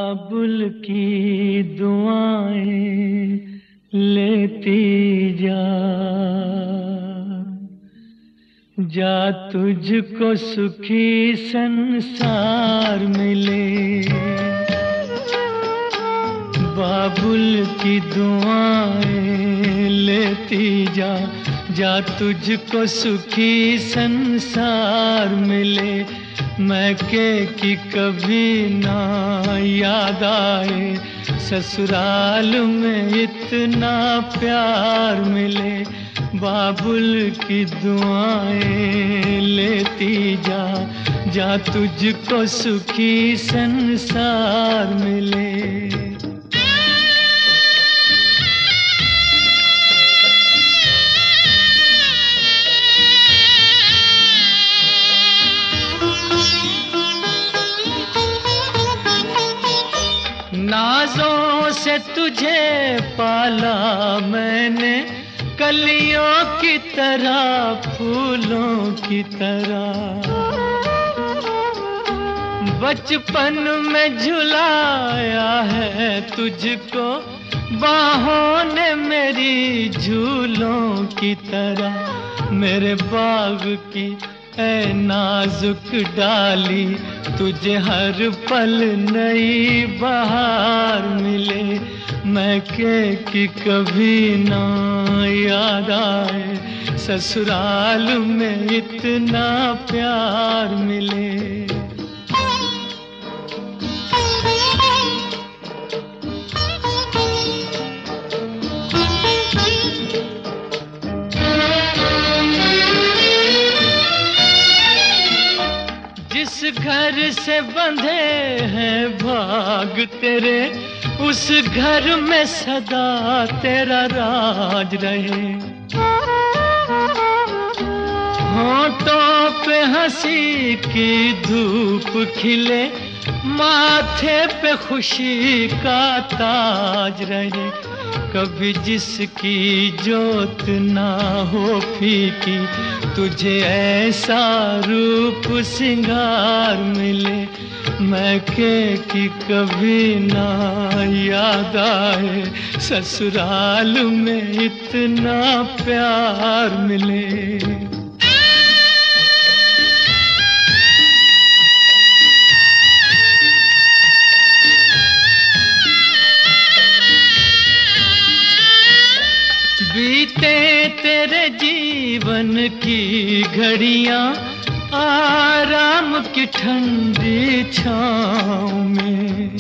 बाबुल की दुआएं लेती जा, जा तुझको सुखी संसार मिले। बाबुल की दुआएं लेती जा, जा तुझको सुखी संसार मिले। मैके की कभी ना याद आए, ससुराल में इतना प्यार मिले। बाबुल की दुआएं लेती जा, जा तुझको सुखी संसार मिले। नाज़ों से तुझे पाला मैंने, कलियों की तरह फूलों की तरह। बचपन में झुलाया है तुझको बाहों ने मेरी झूलों की तरह। मेरे बाग की ऐ नाजुक डाली, तुझे हर पल नई बहार मिले। मैके की कभी ना याद आए, ससुराल में इतना प्यार मिले। जिस घर से बंधे हैं भाग तेरे, उस घर में सदा तेरा राज रहे। होठों पे हंसी की धूप खिले, माथे पे खुशी का ताज रहे। कभी जिसकी जोत ना हो फीकी, तुझे ऐसा रूप सिंगार मिले। मैके की कभी ना याद आए, ससुराल में इतना प्यार मिले। बीते तेरे जीवन की घड़ियां आराम की ठंडी छाँव में,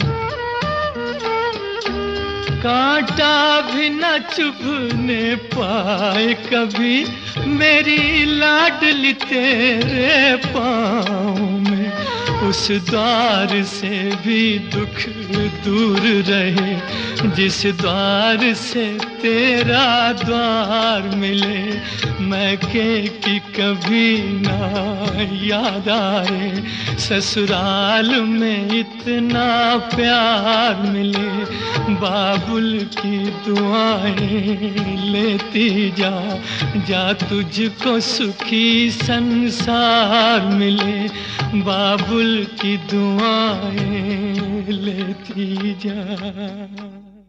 कांटा भी न चुभने पाए कभी मेरी लाडली तेरे पाँव में। उस द्वार से भी दुख दूर रहे, जिस द्वार से तेरा द्वार मिले। मैके की कभी ना याद आए, ससुराल में इतना प्यार मिले। बाबुल की दुआएं लेती जा, जा तुझको सुखी संसार मिले। बाबुल की दुआएं लेती जा।